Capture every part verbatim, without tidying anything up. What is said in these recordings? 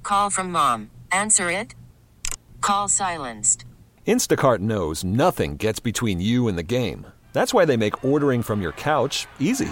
Call from mom. Answer it. Call silenced. Instacart knows nothing gets between you and the game. That's why they make ordering from your couch easy.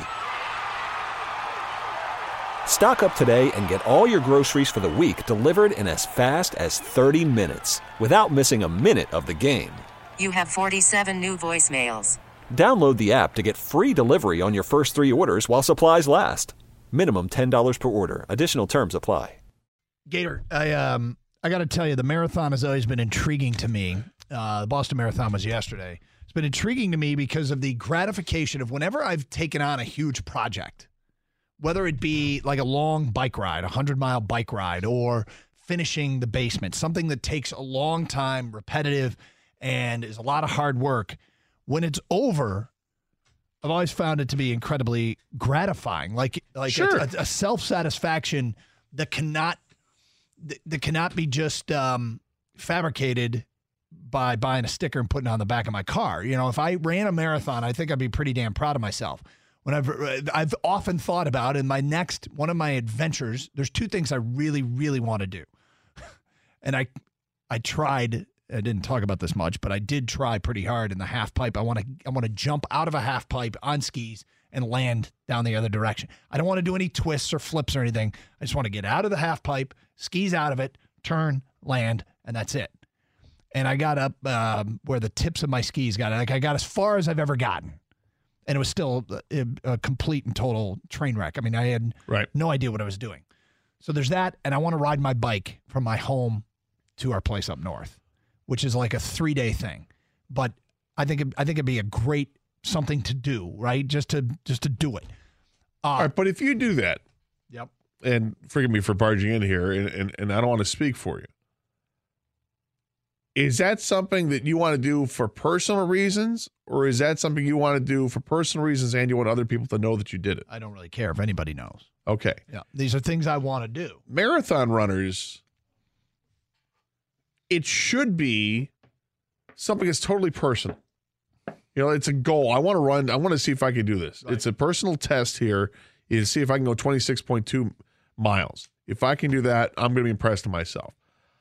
Stock up today and get all your groceries for the week delivered in as fast as thirty minutes without missing a minute of the game. You have forty-seven new voicemails. Download the app to get free delivery on your first three orders while supplies last. Minimum ten dollars per order. Additional terms apply. Gator, I um I got to tell you, the marathon has always been intriguing to me. Uh, the Boston Marathon was yesterday. It's been intriguing to me because of the gratification of whenever I've taken on a huge project, whether it be like a long bike ride, a hundred-mile bike ride, or finishing the basement, something that takes a long time, repetitive, and is a lot of hard work. When it's over, I've always found it to be incredibly gratifying, like like Sure. a, a self-satisfaction that cannot that cannot be just um, fabricated by buying a sticker and putting it on the back of my car. You know, if I ran a marathon, I think I'd be pretty damn proud of myself. When I've I've often thought about in my next one of my adventures, there's two things I really really want to do, and I I tried. I didn't talk about this much, but I did try pretty hard in the half pipe. I want to I want to jump out of a half pipe on skis and land down the other direction. I don't want to do any twists or flips or anything. I just want to get out of the half pipe, skis out of it, turn, land, and that's it. And I got up um, where the tips of my skis got. Like I got as far as I've ever gotten, and it was still a, a complete and total train wreck. I mean, I had Right. no idea what I was doing. So there's that, and I want to ride my bike from my home to our place up north, which is like a three-day thing. But I think it, I think it'd be a great something to do, right? Just to just to do it. Uh, All right, but if you do that, Yep. and forgive me for barging in here, and, and, and I don't want to speak for you, is that something that you want to do for personal reasons, or is that something you want to do for personal reasons and you want other people to know that you did it? I don't really care if anybody knows. Okay. Yeah, these are things I want to do. Marathon runners, it should be something that's totally personal. You know, it's a goal. I want to run. I want to see if I can do this. Right. It's a personal test here is to see if I can go twenty-six point two miles. If I can do that, I'm going to be impressed with myself.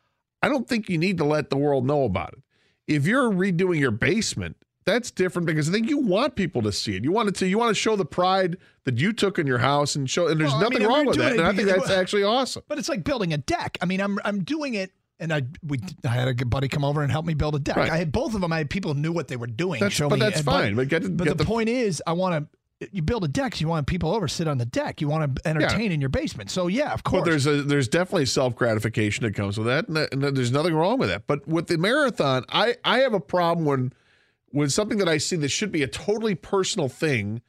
I don't think you need to let the world know about it. If you're redoing your basement, that's different because I think you want people to see it. You want it to. You want to show the pride that you took in your house and show. And there's Well, I nothing mean, wrong I'm with doing that. it And I think because- that's actually awesome. But it's like building a deck. I mean, I'm I'm doing it, and I we I had a good buddy come over and help me build a deck. Right. I had both of them. I had people who knew what they were doing. That's- show but me, that's and- fine. But get- but get the, the- point is, I want to. You build a deck, so you want people over, sit on the deck. You want to entertain in your basement. So yeah, of course. But there's a there's definitely self gratification that comes with that, and, that, and there's nothing wrong with that. But with the marathon, I I have a problem when when something that I see that should be a totally personal thing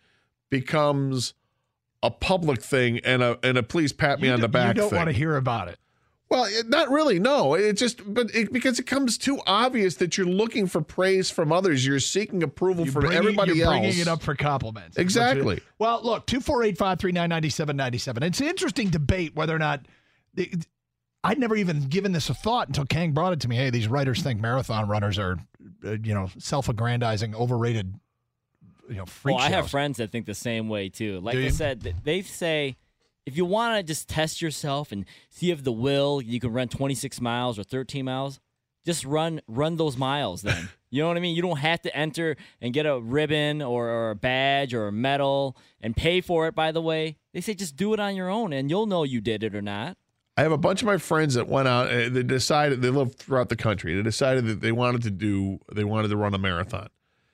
becomes a public thing and a and a please pat me You on do- the back You don't thing. want to hear about it. Well, it, not really. No, it just but it, because it comes too obvious that you're looking for praise from others. You're seeking approval You're from bringing- everybody you're else. bringing it up for compliments. Exactly. Well, look, two four eight, five three nine, nine seven nine seven. It's an interesting debate whether or not it, I'd never even given this a thought until Kang brought it to me. Hey, these writers think marathon runners are, uh, you know, self-aggrandizing, overrated, you know, freak Well, I have shows. friends that think the same way too. Like Do I you? said, th- they say if you want to just test yourself and see if the will you can run twenty-six miles or thirteen miles, just run run those miles then. You know what I mean? You don't have to enter and get a ribbon or, or a badge or a medal and pay for it, by the way. They say just do it on your own and you'll know you did it or not. I have a bunch of my friends that went out and they decided they live throughout the country. They decided that they wanted to do they wanted to run a marathon.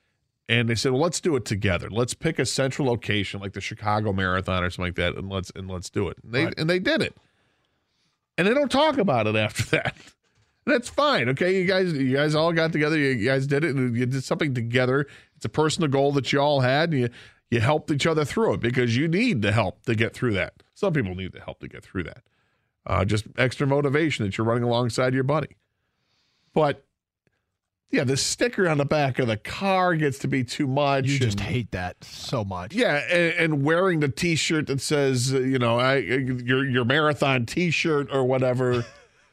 And they said, well, let's do it together. Let's pick a central location like the Chicago Marathon or something like that, and let's and let's do it. And they Right. and they did it. And they don't talk about it after that. That's fine. Okay. You guys you guys all got together, you, you guys did it, and you did something together. It's a personal goal that you all had, and you you helped each other through it because you need the help to get through that. Some people need the help to get through that. Uh, just extra motivation that you're running alongside your buddy. But yeah, the sticker on the back of the car gets to be too much. You just and- hate that so much. yeah, and, and wearing the T-shirt that says, uh, you know, I, your your marathon T-shirt or whatever.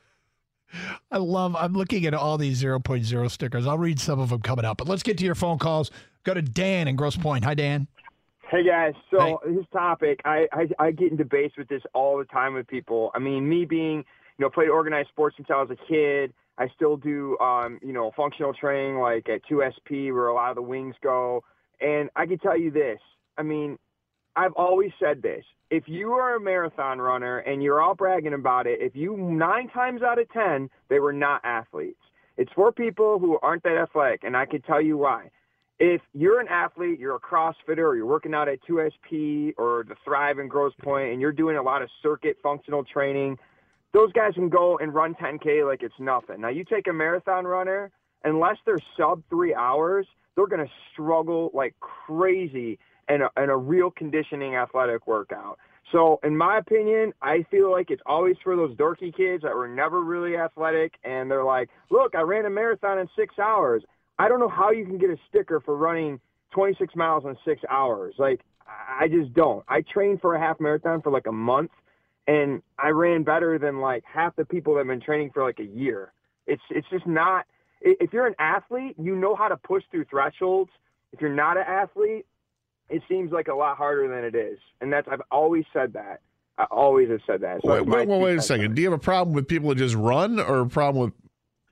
I love, I'm looking at all these zero point zero stickers. I'll read some of them coming up, but let's get to your phone calls. Go to Dan in Grosse Pointe. Hi, Dan. Hey guys, so this topic, I, I I get in debates with this all the time with people. I mean, me being, you know, played organized sports since I was a kid. I still do, um, you know, functional training like at two S P where a lot of the wings go. And I can tell you this. I mean, I've always said this. If you are a marathon runner and you're all bragging about it, if you nine times out of ten, they were not athletes. It's for people who aren't that athletic, and I can tell you why. If you're an athlete, you're a CrossFitter, or you're working out at two S P or the Thrive in Grosse Pointe, and you're doing a lot of circuit functional training, those guys can go and run ten K like it's nothing. Now, you take a marathon runner, unless they're sub three hours, they're going to struggle like crazy in a, in a real conditioning athletic workout. So, in my opinion, I feel like it's always for those dorky kids that were never really athletic, and they're like, look, I ran a marathon in six hours. I don't know how you can get a sticker for running twenty-six miles in six hours. Like, I just don't. I trained for a half marathon for like a month, and I ran better than like half the people that have been training for like a year. It's it's just not – if you're an athlete, you know how to push through thresholds. If you're not an athlete, it seems like a lot harder than it is. And that's I've always said that. I always have said that. So wait, wait, wait, wait a second. Do you have a problem with people that just run or a problem with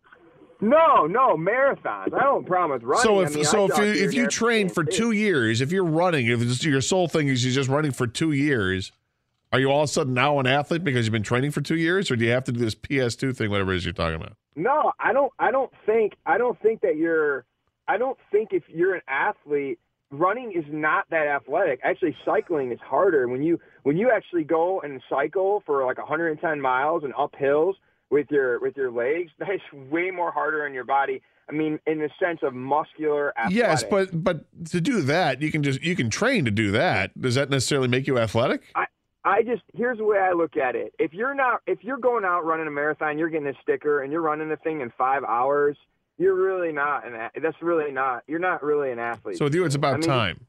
– No, no, marathons. I don't have a problem with running. So if I mean, so I if you if you train for two years, if you're running, if it's, your sole thing is you're just running for two years, are you all of a sudden now an athlete because you've been training for two years, or do you have to do this P S two thing, whatever it is you're talking about? No, I don't. I don't think. I don't think that you're. I don't think if you're an athlete, running is not that athletic. Actually, cycling is harder. When you when you actually go and cycle for like one hundred ten miles and up hills with your with your legs, that's way more harder on your body. I mean, in the sense of muscular athletic. Yes, but but to do that, you can just you can train to do that. Does that necessarily make you athletic? I, I just here's the way I look at it. If you're not if you're going out running a marathon, you're getting a sticker and you're running the thing in five hours, you're really not an that's really not you're not really an athlete. So with you, it's about I mean, time.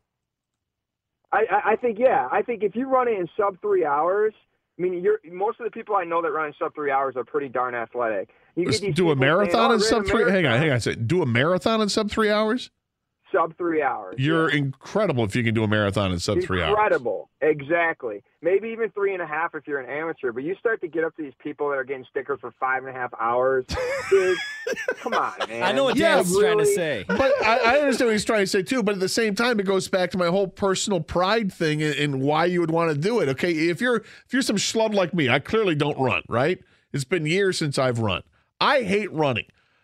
I, I think yeah. I think if you run it in sub three hours, I mean, you're most of the people I know that run in sub three hours are pretty darn athletic. You get these do a marathon saying, oh, in sub three. Hang on, hang on. Say, do a marathon in sub three hours. Sub three hours. You're yeah. incredible if you can do a marathon in sub incredible. three hours. Incredible, exactly. Maybe even three and a half if you're an amateur. But you start to get up to these people that are getting stickers for five and a half hours. Dude, come on, man. I know what yeah, Dan's really? trying to say. But I, I understand what he's trying to say too. But at the same time, it goes back to my whole personal pride thing and, and why you would want to do it. Okay, if you're if you're some schlub like me, I clearly don't run. Right? It's been years since I've run. I hate running.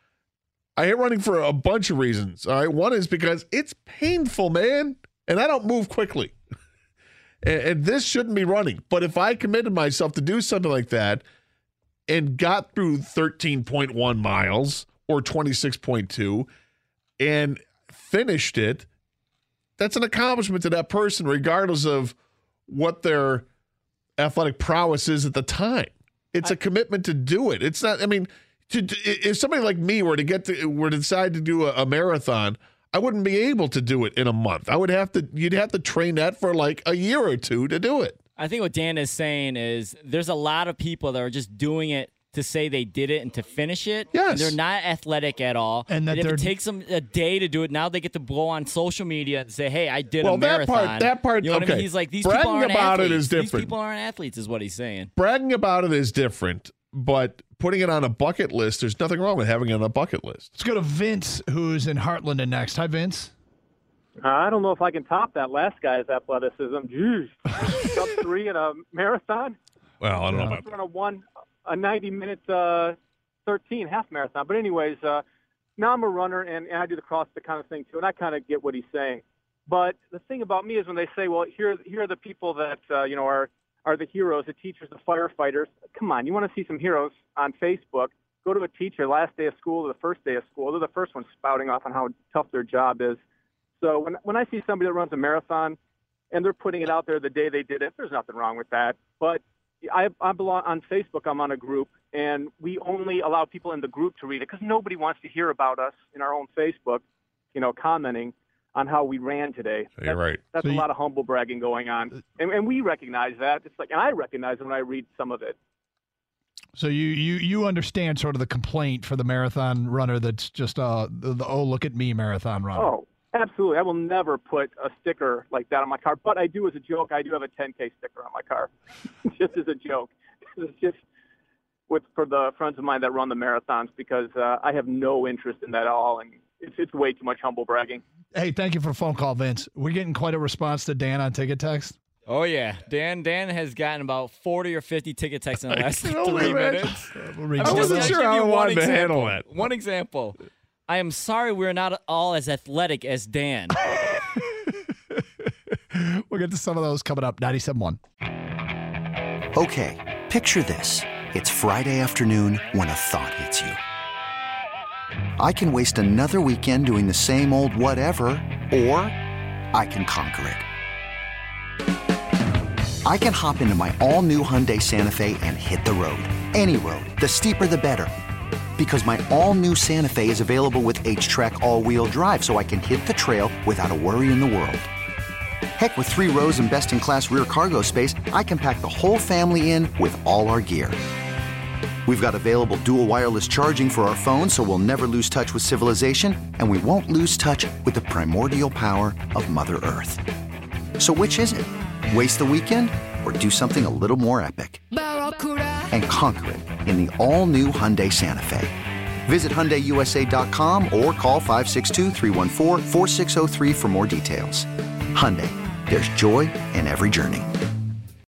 I hate running for a bunch of reasons. All right, one is because it's painful, man, and I don't move quickly. and, and this shouldn't be running. But if I committed myself to do something like that and got through thirteen point one miles or twenty-six point two and finished it, that's an accomplishment to that person, regardless of what their athletic prowess is at the time. It's I, a commitment to do it. It's not. I mean. To, if somebody like me were to get to were to decide to do a, a marathon, I wouldn't be able to do it in a month. I would have to. You'd have to train that for like a year or two to do it. I think what Dan is saying is there's a lot of people that are just doing it to say they did it and to finish it. Yes. And they're not athletic at all. And, that and if it takes them a day to do it, now they get to blow on social media and say, hey, I did well, a marathon. That part, that part, you know okay. what I mean? He's like, these Bragging people aren't about athletes. it is different. These people aren't athletes is what he's saying. Bragging about it is different, but putting it on a bucket list, there's nothing wrong with having it on a bucket list. Let's go to Vince, who's in Heartland and next. Hi, Vince. Uh, I don't know if I can top that last guy's athleticism. Jeez. Sub three in a marathon? Well, I don't yeah. know about run a one, a ninety-minute uh, thirteen half marathon. But anyways, uh, now I'm a runner, and, and I do the CrossFit kind of thing, too, and I kind of get what he's saying. But the thing about me is when they say, well, here, here are the people that, uh, you know, are, are the heroes, the teachers, the firefighters. Come on, you want to see some heroes on Facebook, go to a teacher last day of school or the first day of school. They're the first ones spouting off on how tough their job is. So when when I see somebody that runs a marathon and they're putting it out there the day they did it, there's nothing wrong with that. But I, I belong on Facebook. I'm on a group, and we only allow people in the group to read it because nobody wants to hear about us in our own Facebook, you know, commenting on how we ran today. You're that's, right. That's so a you, lot of humble bragging going on, and, and we recognize that. It's like, and I recognize it when I read some of it. So you you you understand sort of the complaint for the marathon runner that's just uh the, the oh look at me marathon runner. Oh, absolutely. I will never put a sticker like that on my car, but I do as a joke. I do have a ten K sticker on my car, just as a joke. It's just with for the friends of mine that run the marathons because uh, I have no interest in that at all, and it's it's way too much humble bragging. Hey, thank you for the phone call, Vince. We're getting quite a response to Dan on Ticket Text. Oh yeah, Dan. Dan has gotten about forty or fifty ticket texts in the last can only three imagine. minutes. Uh, we'll read I some of wasn't those. sure I'll give how I you one wanted to example. handle that. One example. I am sorry we're not all as athletic as Dan. We'll get to some of those coming up. ninety-seven point one. Okay, picture this. It's Friday afternoon when a thought hits you. I can waste another weekend doing the same old whatever, or I can conquer it. I can hop into my all-new Hyundai Santa Fe and hit the road. Any road. The steeper, the better. Because my all-new Santa Fe is available with H-Track all-wheel drive, so I can hit the trail without a worry in the world. Heck, with three rows and best-in-class rear cargo space, I can pack the whole family in with all our gear. We've got available dual wireless charging for our phones, so we'll never lose touch with civilization, and we won't lose touch with the primordial power of Mother Earth. So which is it? Waste the weekend or do something a little more epic? And conquer it in the all-new Hyundai Santa Fe. Visit Hyundai U S A dot com or call five six two, three one four, four six zero three for more details. Hyundai, there's joy in every journey.